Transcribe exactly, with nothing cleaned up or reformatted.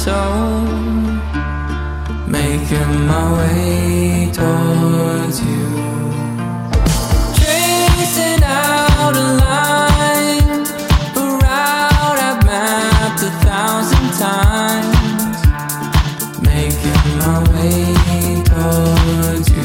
soul, making my way towards you. Tracing out a line, a route I've mapped a thousand times, making my way towards you.